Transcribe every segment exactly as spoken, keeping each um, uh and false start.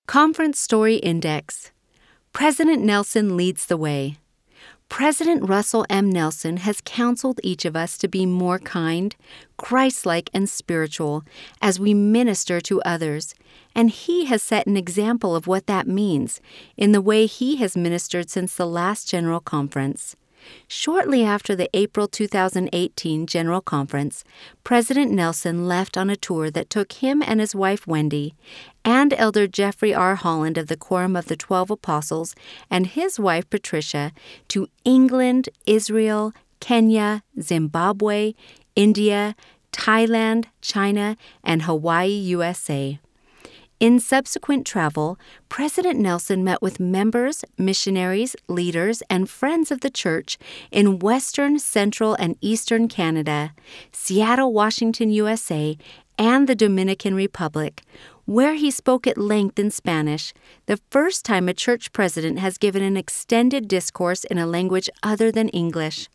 Conference Story Index. President Nelson leads the way. President Russell M. Nelson has counseled each of us to be more kind, Christ-like, and spiritual as we minister to others, and he has set an example of what that means in the way he has ministered since the last General Conference. Shortly after the April two thousand eighteen General Conference, President Nelson left on a tour that took him and his wife Wendy and Elder Jeffrey R. Holland of the Quorum of the Twelve Apostles and his wife Patricia to England, Israel, Kenya, Zimbabwe, India, Thailand, China, and Hawaii, U S A. In subsequent travel, President Nelson met with members, missionaries, leaders, and friends of the church in Western, Central, and Eastern Canada, Seattle, Washington, U S A, and the Dominican Republic, where he spoke at length in Spanish, the first time a church president has given an extended discourse in a language other than English.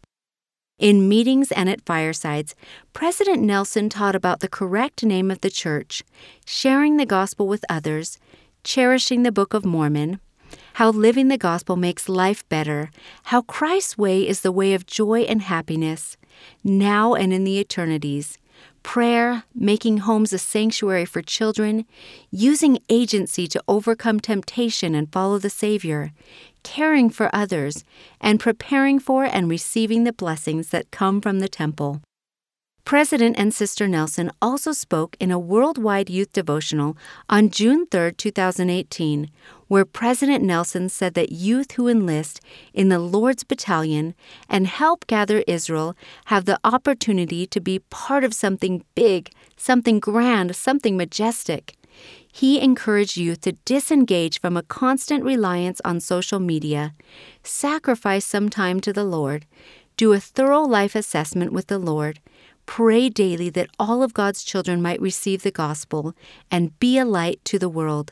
In meetings and at firesides, President Nelson taught about the correct name of the church, sharing the gospel with others, cherishing the Book of Mormon, how living the gospel makes life better, how Christ's way is the way of joy and happiness, now and in the eternities, prayer, making homes a sanctuary for children, using agency to overcome temptation and follow the Savior, caring for others, and preparing for and receiving the blessings that come from the temple. President and Sister Nelson also spoke in a worldwide youth devotional on June third, two thousand eighteen, where President Nelson said that youth who enlist in the Lord's Battalion and help gather Israel have the opportunity to be part of something big, something grand, something majestic. He encouraged youth to disengage from a constant reliance on social media, sacrifice some time to the Lord, do a thorough life assessment with the Lord, pray daily that all of God's children might receive the gospel, and be a light to the world.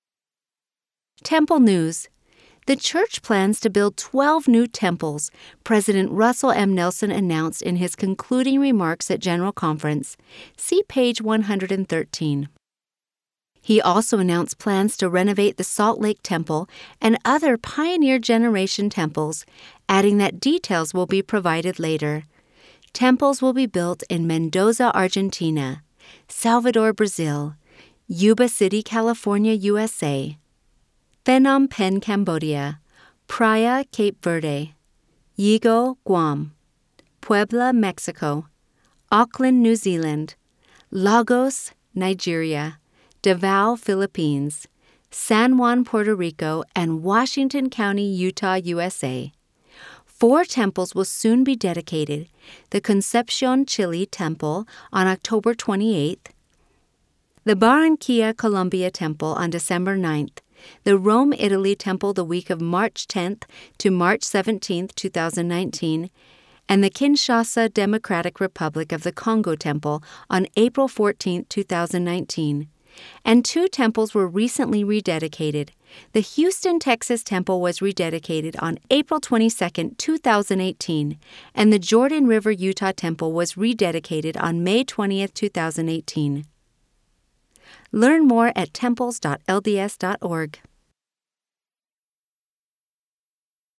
Temple News. The church plans to build twelve new temples, President Russell M. Nelson announced in his concluding remarks at General Conference. See page one hundred thirteen. He also announced plans to renovate the Salt Lake Temple and other Pioneer Generation temples, adding that details will be provided later. Temples will be built in Mendoza, Argentina, Salvador, Brazil, Yuba City, California, U S A, Phnom Penh, Cambodia, Praia, Cape Verde, Yigo, Guam, Puebla, Mexico, Auckland, New Zealand, Lagos, Nigeria, Davao, Philippines, San Juan, Puerto Rico, and Washington County, Utah, U S A. Four temples will soon be dedicated: the Concepcion, Chile Temple on October twenty-eighth, the Barranquilla, Colombia Temple on December ninth, the Rome, Italy Temple the week of March tenth to March seventeenth, two thousand nineteen, and the Kinshasa, Democratic Republic of the Congo Temple on April fourteenth, two thousand nineteen. And two temples were recently rededicated. The Houston, Texas Temple was rededicated on April twenty-second, two thousand eighteen, and the Jordan River, Utah Temple was rededicated on May twentieth, two thousand eighteen. Learn more at temples dot l d s dot org.